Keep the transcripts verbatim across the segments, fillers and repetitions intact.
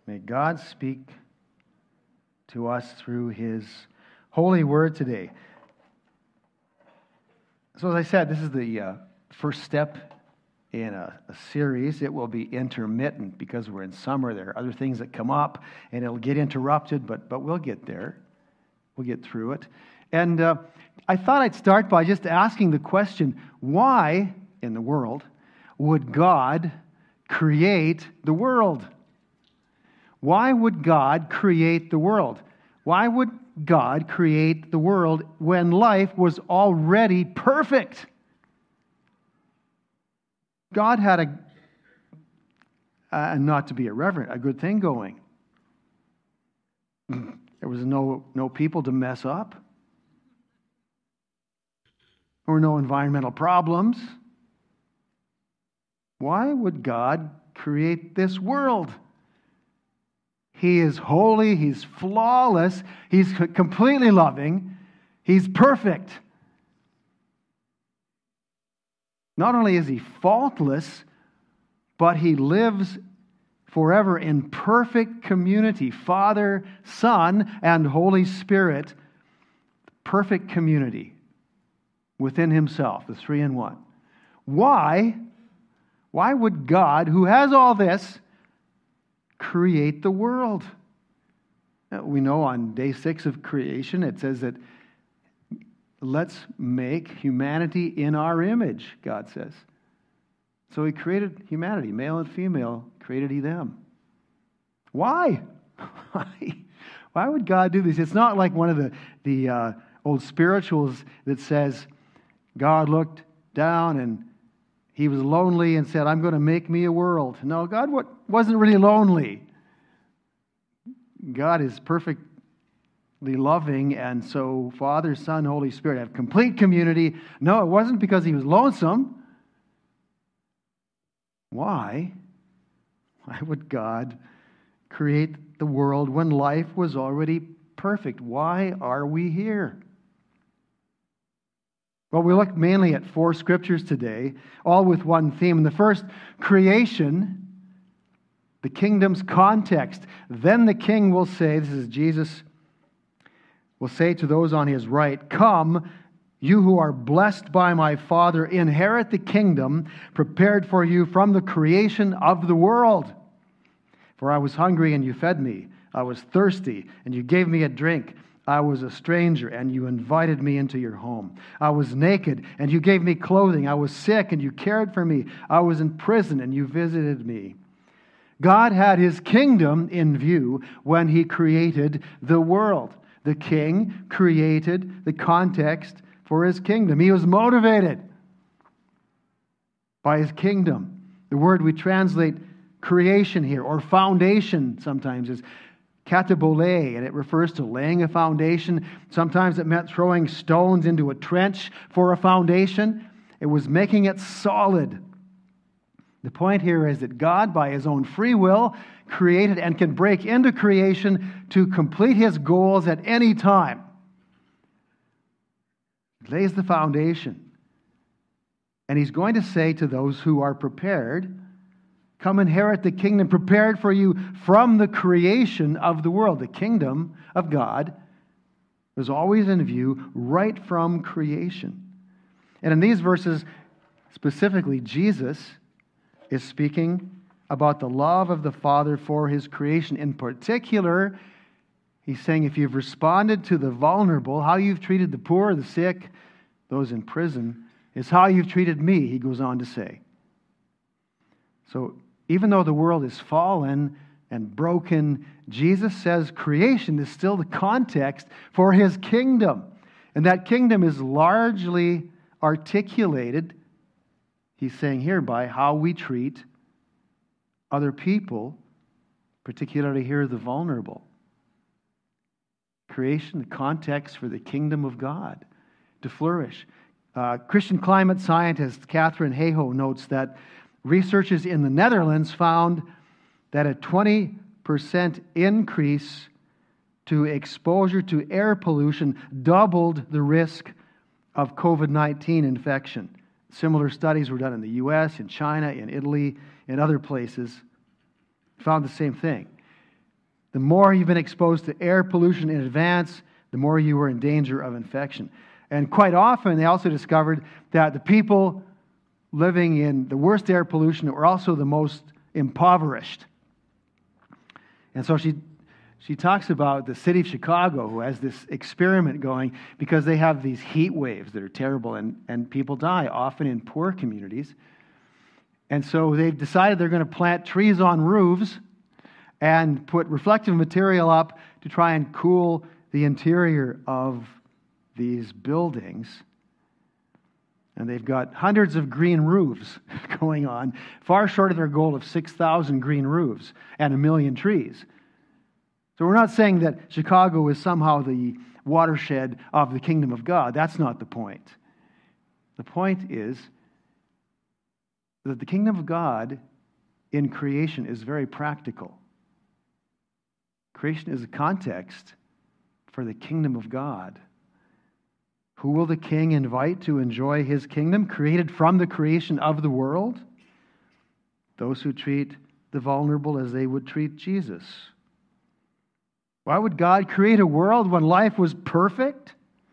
May God speak to us through His holy word today. So as I said, this is the uh, first step in a, a series. It will be intermittent because we're in summer. There are other things that come up, and it'll get interrupted, but but we'll get there. We'll get through it. And uh, I thought I'd start by just asking the question, why in the world would God create the world? Why would God create the world? Why would God create the world when life was already perfect? God had a, uh, not to be irreverent, a good thing going. There was no, no people to mess up. There were no environmental problems. Why would God create this world? He is holy, He's flawless, He's completely loving, He's perfect. Not only is He faultless, but He lives forever in perfect community. Father, Son, and Holy Spirit. Perfect community within Himself, the three in one. Why? Why would God, who has all this, create the world? We know on day six of creation, it says that let's make humanity in our image, God says. So He created humanity, male and female, created He them. Why? Why? Why would God do this? It's not like one of the, the uh, old spirituals that says, God looked down and He was lonely and said, I'm going to make me a world. No, God wasn't really lonely. God is perfectly loving, and so Father, Son, Holy Spirit have complete community. No, it wasn't because He was lonesome. Why? Why would God create the world when life was already perfect? Why are we here? Well, we look mainly at four scriptures today, all with one theme. In the first, creation, the kingdom's context. Then the king will say, this is Jesus, will say to those on his right, come, you who are blessed by my Father, inherit the kingdom prepared for you from the creation of the world. For I was hungry and you fed me. I was thirsty and you gave me a drink. I was a stranger, and you invited me into your home. I was naked, and you gave me clothing. I was sick, and you cared for me. I was in prison, and you visited me. God had His kingdom in view when He created the world. The king created the context for His kingdom. He was motivated by His kingdom. The word we translate creation here, or foundation sometimes, is katabole, and it refers to laying a foundation. Sometimes it meant throwing stones into a trench for a foundation. It was making it solid. The point here is that God, by His own free will, created and can break into creation to complete His goals at any time. He lays the foundation. And He's going to say to those who are prepared, come inherit the kingdom prepared for you from the creation of the world. The kingdom of God was always in view right from creation. And in these verses, specifically, Jesus is speaking about the love of the Father for His creation. In particular, He's saying if you've responded to the vulnerable, how you've treated the poor, the sick, those in prison, is how you've treated me, He goes on to say. So, even though the world is fallen and broken, Jesus says creation is still the context for His kingdom. And that kingdom is largely articulated, He's saying here, by how we treat other people, particularly here the vulnerable. Creation, the context for the kingdom of God to flourish. Uh, Christian climate scientist Katherine Hayhoe notes that researchers in the Netherlands found that a twenty percent increase to exposure to air pollution doubled the risk of covid nineteen infection. Similar studies were done in the U S, in China, in Italy, in other places. Found the same thing. The more you've been exposed to air pollution in advance, the more you were in danger of infection. And quite often, they also discovered that the people living in the worst air pollution were also the most impoverished. And so she she talks about the city of Chicago, who has this experiment going because they have these heat waves that are terrible, and, and people die, often in poor communities. And so they've decided they're going to plant trees on roofs and put reflective material up to try and cool the interior of these buildings. And they've got hundreds of green roofs going on, far short of their goal of six thousand green roofs and a million trees. So we're not saying that Chicago is somehow the watershed of the kingdom of God. That's not the point. The point is that the kingdom of God in creation is very practical. Creation is a context for the kingdom of God. Who will the king invite to enjoy his kingdom, created from the creation of the world? Those who treat the vulnerable as they would treat Jesus. Why would God create a world when life was perfect?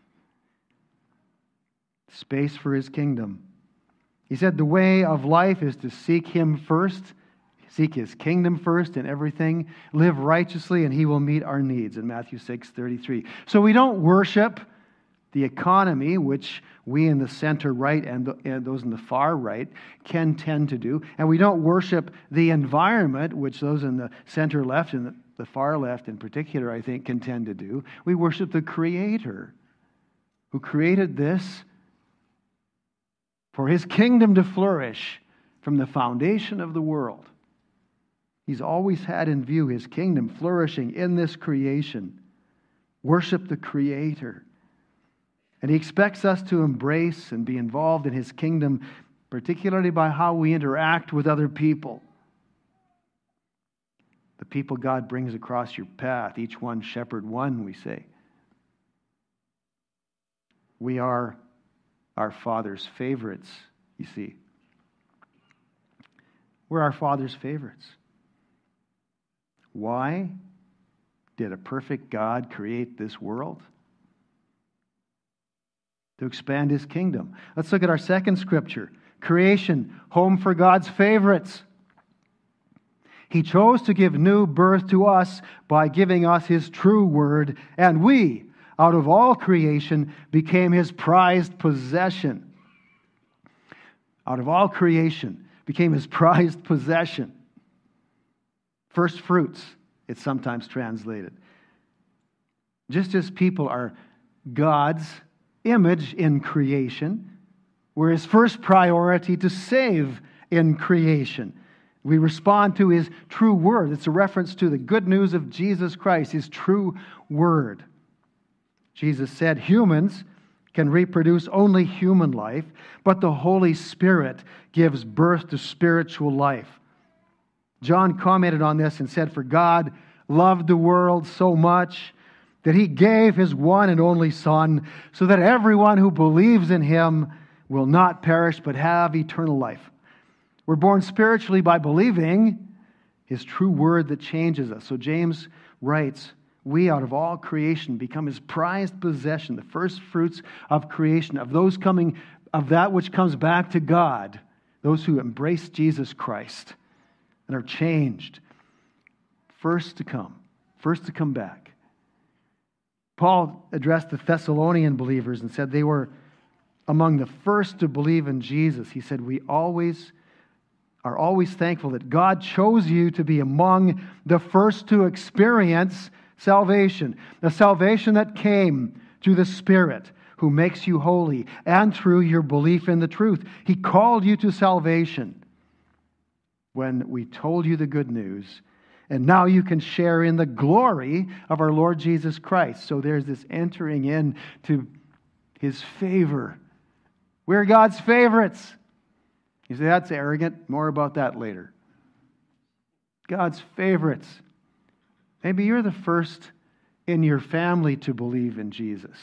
Space for his kingdom. He said the way of life is to seek him first, seek his kingdom first in everything, live righteously, and he will meet our needs in Matthew six thirty-three. So we don't worship the economy, which we in the center right and, the, and those in the far right can tend to do. And we don't worship the environment, which those in the center left and the, the far left in particular, I think, can tend to do. We worship the Creator who created this for his kingdom to flourish from the foundation of the world. He's always had in view his kingdom flourishing in this creation. Worship the Creator. And he expects us to embrace and be involved in his kingdom, particularly by how we interact with other people. The people God brings across your path, each one shepherd one, we say. We are our Father's favorites, you see. We're our Father's favorites. Why did a perfect God create this world? To expand his kingdom. Let's look at our second scripture. Creation, home for God's favorites. He chose to give new birth to us by giving us his true word, and we, out of all creation, became his prized possession. Out of all creation, became his prized possession. First fruits, it's sometimes translated. Just as people are God's image in creation, we're his first priority to save in creation. We respond to his true word. It's a reference to the good news of Jesus Christ, his true word. Jesus said humans can reproduce only human life, but the Holy Spirit gives birth to spiritual life. John commented on this and said, "For God loved the world so much that he gave his one and only Son, so that everyone who believes in him will not perish but have eternal life." We're born spiritually by believing his true word that changes us. So James writes, we out of all creation become his prized possession, the first fruits of creation, of those coming, of that which comes back to God, those who embrace Jesus Christ and are changed. First to come, first to come back. Paul addressed the Thessalonian believers and said they were among the first to believe in Jesus. He said, we always are always thankful that God chose you to be among the first to experience salvation. The salvation that came through the Spirit who makes you holy and through your belief in the truth. He called you to salvation when we told you the good news. And now you can share in the glory of our Lord Jesus Christ. So there's this entering in to his favor. We're God's favorites. You say, that's arrogant. More about that later. God's favorites. Maybe you're the first in your family to believe in Jesus.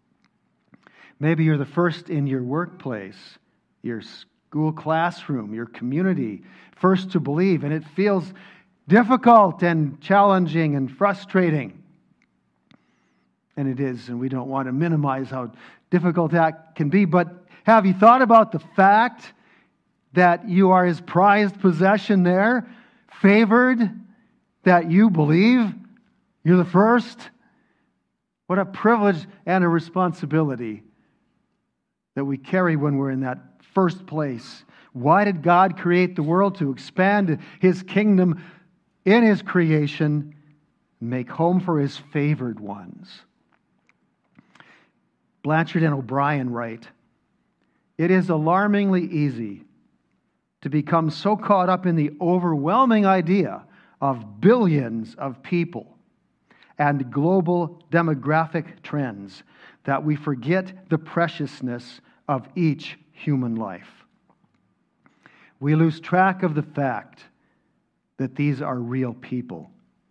Maybe you're the first in your workplace, your school classroom, your community, first to believe. And it feels difficult and challenging and frustrating. And it is, and we don't want to minimize how difficult that can be. But have you thought about the fact that you are His prized possession there, favored, that you believe you're the first? What a privilege and a responsibility that we carry when we're in that first place. Why did God create the world? To expand His kingdom in His creation, make home for His favored ones. Blanchard and O'Brien write, "It is alarmingly easy to become so caught up in the overwhelming idea of billions of people and global demographic trends that we forget the preciousness of each human life. We lose track of the fact that these are real people."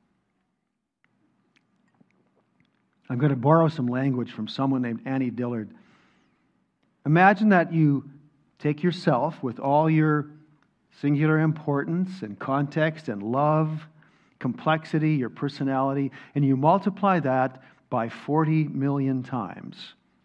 I'm going to borrow some language from someone named Annie Dillard. Imagine that you take yourself with all your singular importance and context and love, complexity, your personality, and you multiply that by forty million times.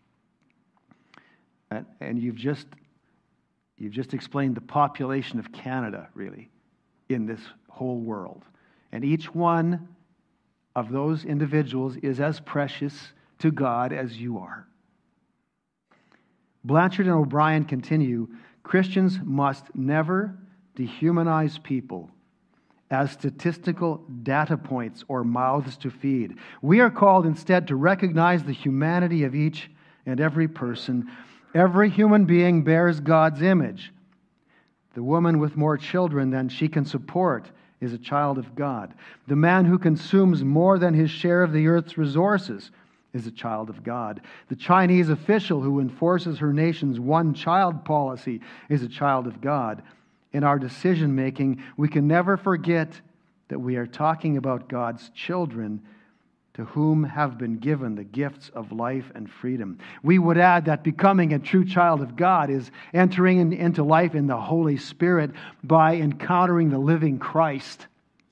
And you've just, you've just explained the population of Canada, really, in this whole world. And each one of those individuals is as precious to God as you are. Blanchard and O'Brien continue, Christians must never dehumanize people as statistical data points or mouths to feed. We are called instead to recognize the humanity of each and every person. Every human being bears God's image. The woman with more children than she can support is a child of God. The man who consumes more than his share of the earth's resources is a child of God. The Chinese official who enforces her nation's one-child policy is a child of God. In our decision-making, we can never forget that we are talking about God's children to whom have been given the gifts of life and freedom. We would add that becoming a true child of God is entering in, into life in the Holy Spirit by encountering the living Christ,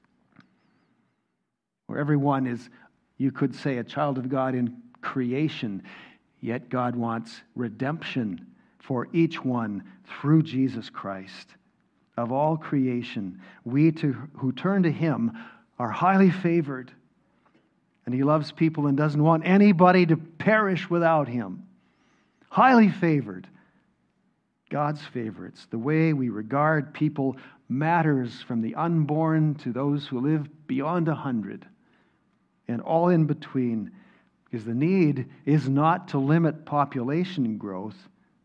where everyone is, you could say, a child of God in creation, yet God wants redemption for each one through Jesus Christ. Of all creation, we to, who turn to Him are highly favored. And He loves people and doesn't want anybody to perish without Him. Highly favored. God's favorites. The way we regard people matters from the unborn to those who live beyond a hundred. And all in between. Because the need is not to limit population growth,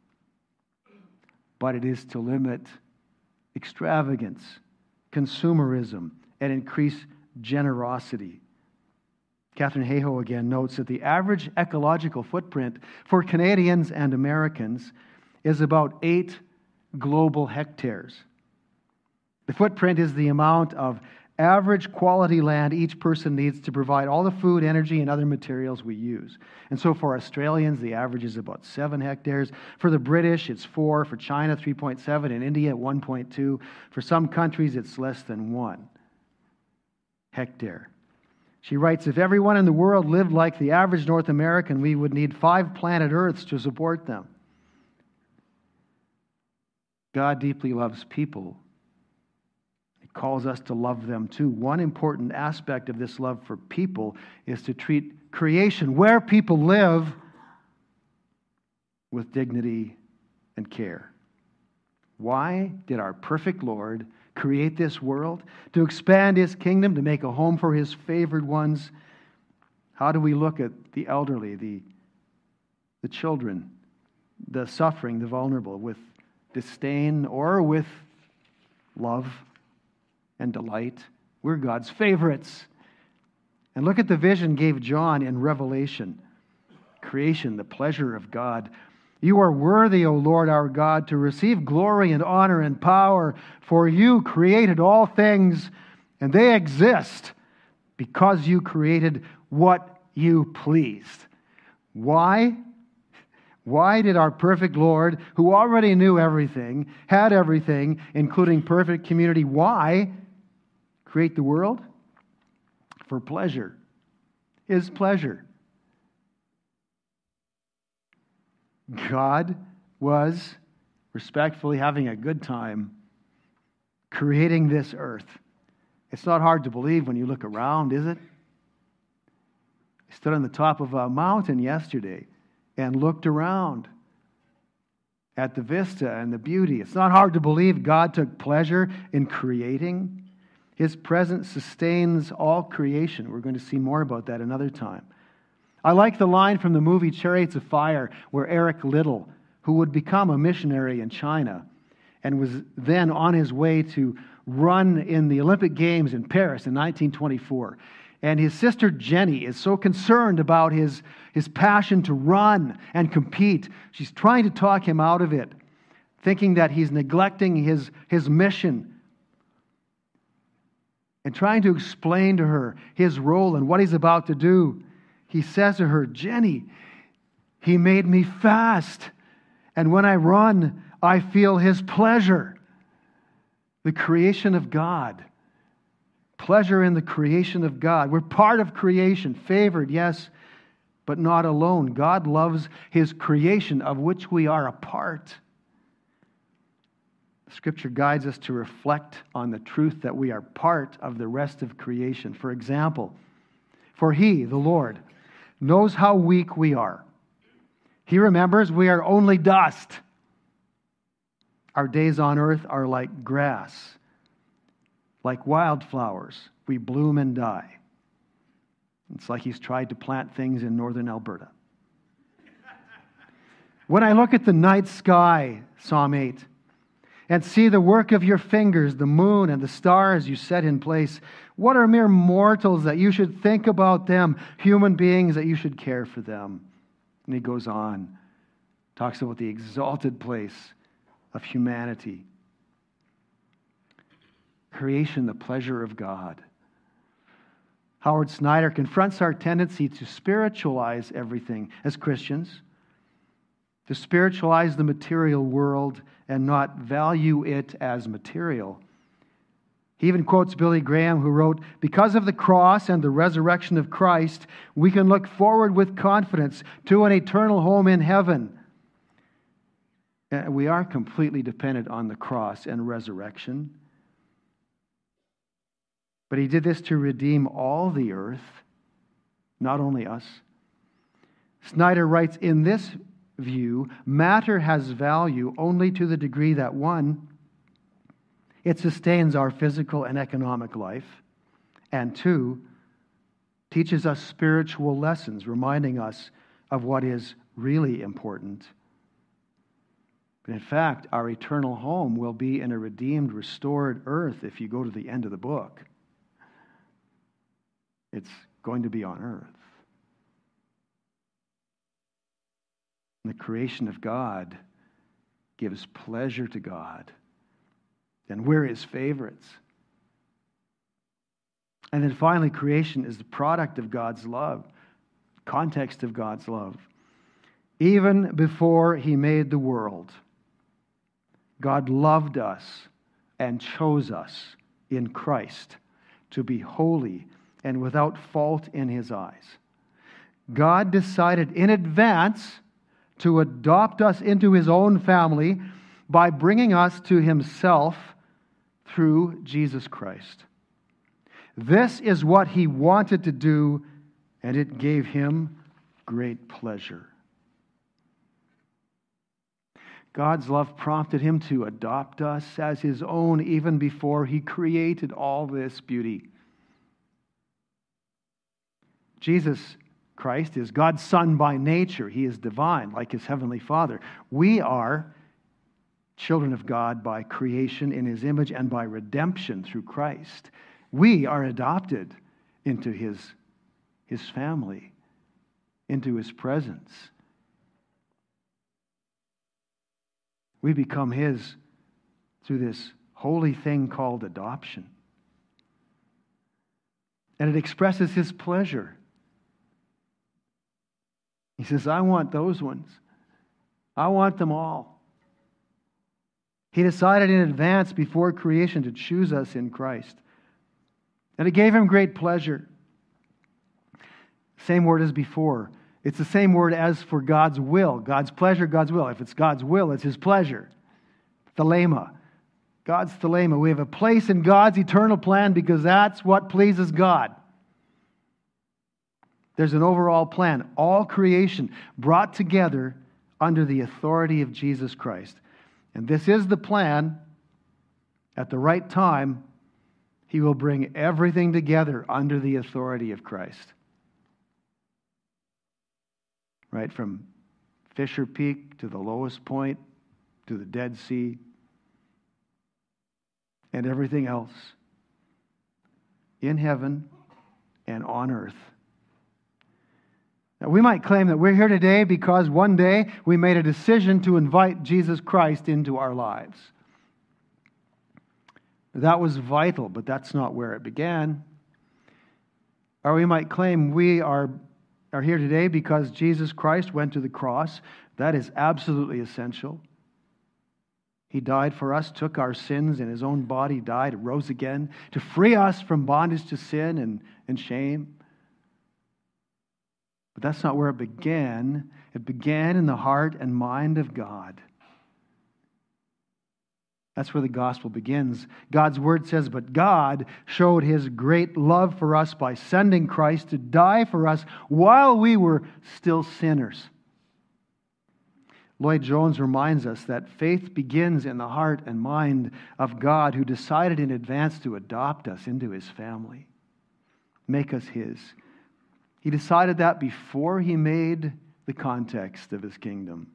but it is to limit extravagance, consumerism, and increase generosity. Catherine Hayhoe again notes that the average ecological footprint for Canadians and Americans is about eight global hectares. The footprint is the amount of average quality land each person needs to provide all the food, energy, and other materials we use. And so for Australians, the average is about seven hectares. For the British, it's four. For China, three point seven. In India, one point two. For some countries, it's less than one hectare. She writes, if everyone in the world lived like the average North American, we would need five planet Earths to support them. God deeply loves people. He calls us to love them too. One important aspect of this love for people is to treat creation, where people live, with dignity and care. Why did our perfect Lord create this world? To expand His kingdom, to make a home for His favored ones. How do we look at the elderly, the, the children, the suffering, the vulnerable, with disdain or with love and delight? We're God's favorites. And look at the vision gave John in Revelation. Creation, the pleasure of God. You are worthy, O Lord our God, to receive glory and honor and power, for you created all things, and they exist because you created what you pleased. Why? Why did our perfect Lord, who already knew everything, had everything, including perfect community, why create the world? For pleasure. His pleasure. God was respectfully having a good time creating this earth. It's not hard to believe when you look around, is it? I stood on the top of a mountain yesterday and looked around at the vista and the beauty. It's not hard to believe God took pleasure in creating. His presence sustains all creation. We're going to see more about that another time. I like the line from the movie Chariots of Fire where Eric Liddell, who would become a missionary in China and was then on his way to run in the Olympic Games in Paris in nineteen twenty-four. And his sister Jenny is so concerned about his, his passion to run and compete. She's trying to talk him out of it, thinking that he's neglecting his, his mission, and trying to explain to her his role and what he's about to do. He says to her, "Jenny, he made me fast, and when I run, I feel his pleasure." The creation of God. Pleasure in the creation of God. We're part of creation, favored, yes, but not alone. God loves his creation, of which we are a part. Scripture guides us to reflect on the truth that we are part of the rest of creation. For example, for he, the Lord, knows how weak we are. He remembers we are only dust. Our days on earth are like grass. Like wildflowers, we bloom and die. It's like he's tried to plant things in northern Alberta. When I look at the night sky, Psalm eight, and see the work of your fingers, the moon and the stars you set in place, what are mere mortals that you should think about them, human beings that you should care for them? And he goes on, talks about the exalted place of humanity. Creation, the pleasure of God. Howard Snyder confronts our tendency to spiritualize everything as Christians, to spiritualize the material world and not value it as material. He even quotes Billy Graham, who wrote, "Because of the cross and the resurrection of Christ, we can look forward with confidence to an eternal home in heaven." And we are completely dependent on the cross and resurrection. But he did this to redeem all the earth, not only us. Snyder writes, in this view, matter has value only to the degree that, one, it sustains our physical and economic life, and two, teaches us spiritual lessons, reminding us of what is really important. But in fact, our eternal home will be in a redeemed, restored earth if you go to the end of the book. It's going to be on earth. And the creation of God gives pleasure to God. And we're his favorites. And then finally, creation is the product of God's love, context of God's love. Even before he made the world, God loved us and chose us in Christ to be holy and without fault in his eyes. God decided in advance to adopt us into his own family by bringing us to himself through Jesus Christ. This is what he wanted to do, and it gave him great pleasure. God's love prompted him to adopt us as his own even before he created all this beauty. Jesus Christ is God's Son by nature. He is divine, like his heavenly Father. We are children of God by creation in his image and by redemption through Christ. We are adopted into his, his family, into his presence. We become his through this holy thing called adoption. And it expresses his pleasure. He says, I want those ones. I want them all. He decided in advance before creation to choose us in Christ. And it gave him great pleasure. Same word as before. It's the same word as for God's will. God's pleasure, God's will. If it's God's will, it's His pleasure. Thelema. God's thelema. We have a place in God's eternal plan because that's what pleases God. There's an overall plan. All creation brought together under the authority of Jesus Christ. And this is the plan. At the right time, He will bring everything together under the authority of Christ. Right from Fisher Peak to the lowest point, to the Dead Sea, and everything else in heaven and on earth. Now, we might claim that we're here today because one day we made a decision to invite Jesus Christ into our lives. That was vital, but that's not where it began. Or we might claim we are, are here today because Jesus Christ went to the cross. That is absolutely essential. He died for us, took our sins in His own body, died, rose again to free us from bondage to sin and, and shame. But that's not where it began. It began in the heart and mind of God. That's where the gospel begins. God's word says, but God showed His great love for us by sending Christ to die for us while we were still sinners. Lloyd Jones reminds us that faith begins in the heart and mind of God, who decided in advance to adopt us into His family, make us His. He decided that before He made the context of His kingdom.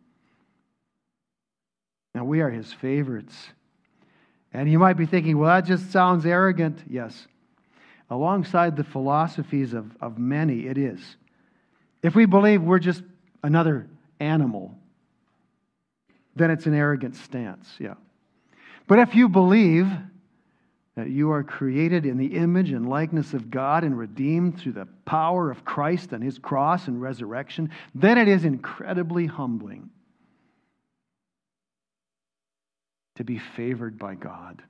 Now, we are His favorites. And you might be thinking, well, that just sounds arrogant. Yes. Alongside the philosophies of, of many, it is. If we believe we're just another animal, then it's an arrogant stance. Yeah. But if you believe that you are created in the image and likeness of God and redeemed through the power of Christ and His cross and resurrection, then it is incredibly humbling to be favored by God.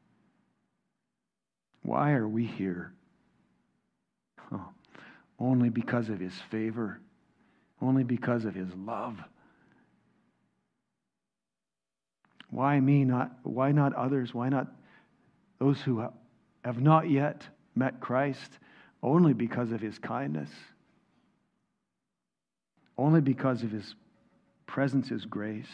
Why are we here? Oh, only because of His favor, only because of His love. Why me, not, why not others? Why not those who have not yet met Christ? Only because of His kindness. Only because of His presence, His grace.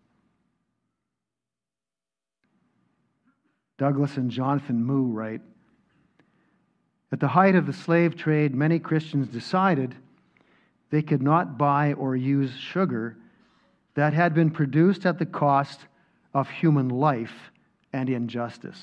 Douglas and Jonathan Moo write, at the height of the slave trade, many Christians decided they could not buy or use sugar that had been produced at the cost of human life and injustice.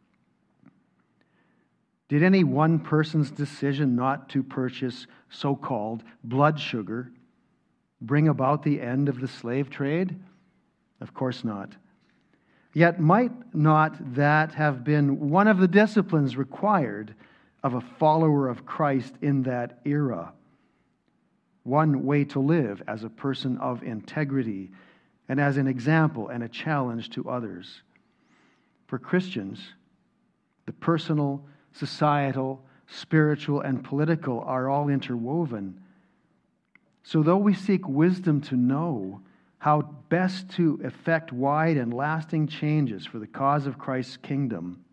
Did any one person's decision not to purchase so-called blood sugar bring about the end of the slave trade? Of course not. Yet might not that have been one of the disciplines required of a follower of Christ in that era? One way to live as a person of integrity and as an example and a challenge to others. For Christians, the personal, societal, spiritual, and political are all interwoven. So though we seek wisdom to know how best to effect wide and lasting changes for the cause of Christ's kingdom,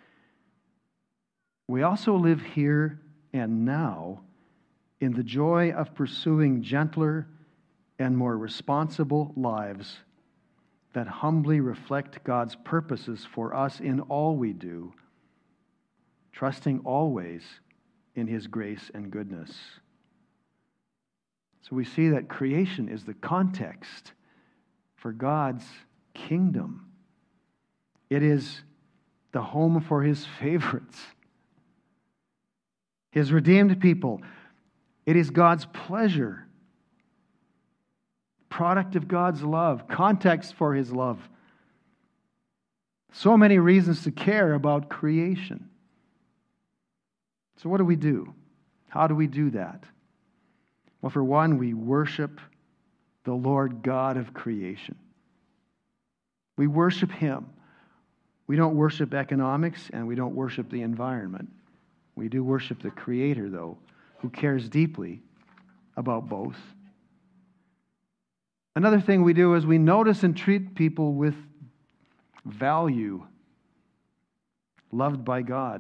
we also live here and now in the joy of pursuing gentler and more responsible lives that humbly reflect God's purposes for us in all we do, trusting always in His grace and goodness. So we see that creation is the context for God's kingdom. It is the home for His favorites, His redeemed people. It is God's pleasure, product of God's love, context for His love. So many reasons to care about creation. So what do we do? How do we do that? Well, for one, we worship the Lord God of creation. We worship Him. We don't worship economics and we don't worship the environment. We do worship the Creator, though, who cares deeply about both. Another thing we do is we notice and treat people with value, loved by God.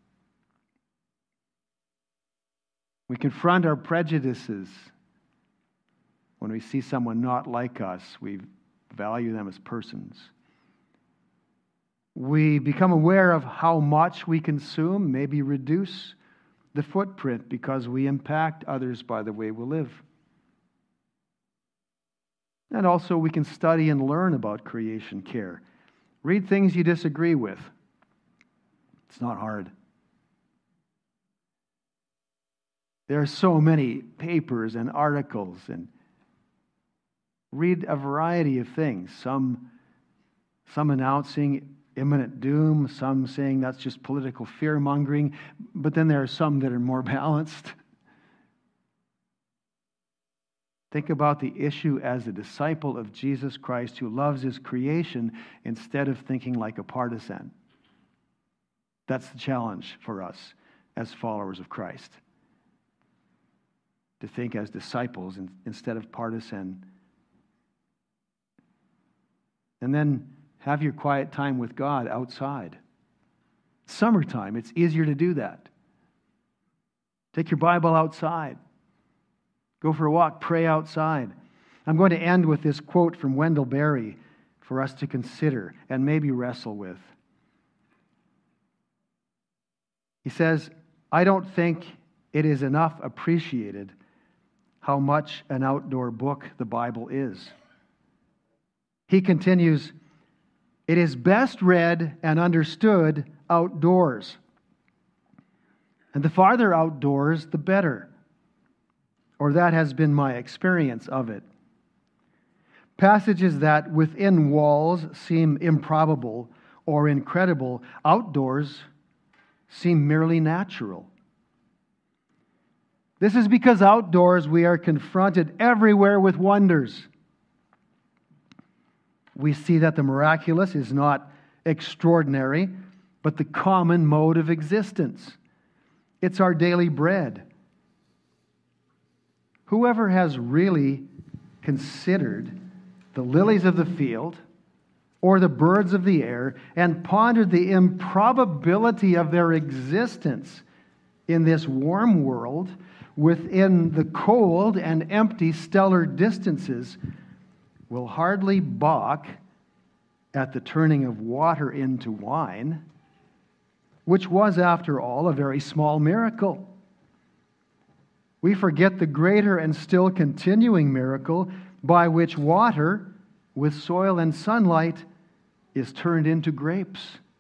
We confront our prejudices. When we see someone not like us, we value them as persons. We become aware of how much we consume, maybe reduce the footprint because we impact others by the way we live. And also we can study and learn about creation care. Read things you disagree with. It's not hard. There are so many papers and articles, and read a variety of things. Some, some announcing imminent doom, some saying that's just political fear-mongering, but then there are some that are more balanced. Think about the issue as a disciple of Jesus Christ who loves his creation instead of thinking like a partisan. That's the challenge for us as followers of Christ. To think as disciples instead of partisan. And then have your quiet time with God outside. Summertime, it's easier to do that. Take your Bible outside. Go for a walk, pray outside. I'm going to end with this quote from Wendell Berry for us to consider and maybe wrestle with. He says, "I don't think it is enough appreciated how much an outdoor book the Bible is." He continues, "It is best read and understood outdoors. And the farther outdoors, the better. Or that has been my experience of it. Passages that within walls seem improbable or incredible, outdoors seem merely natural. This is because outdoors we are confronted everywhere with wonders. We see that the miraculous is not extraordinary, but the common mode of existence. It's our daily bread. Whoever has really considered the lilies of the field or the birds of the air and pondered the improbability of their existence in this warm world within the cold and empty stellar distances will hardly balk at the turning of water into wine, which was, after all, a very small miracle. We forget the greater and still continuing miracle by which water, with soil and sunlight, is turned into grapes.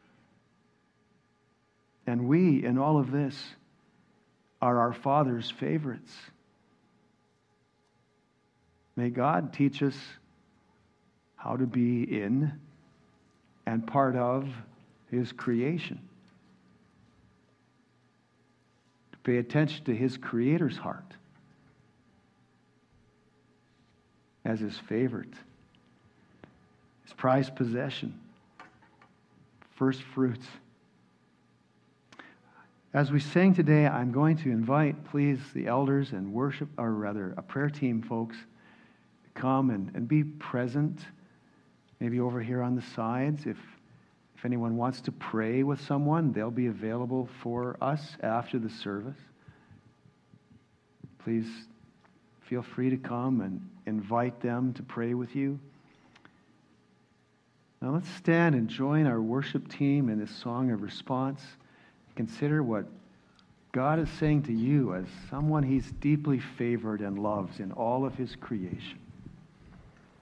And we, in all of this, are our Father's favorites. May God teach us how to be in and part of His creation. To pay attention to His Creator's heart as His favorite, His prized possession, first fruits. As we sing today, I'm going to invite, please, the elders and worship, or rather, a prayer team, folks, to come and, and be present. Maybe over here on the sides. If, if anyone wants to pray with someone, they'll be available for us after the service. Please feel free to come and invite them to pray with you. Now let's stand and join our worship team in this song of response. Consider what God is saying to you as someone He's deeply favored and loves in all of His creation.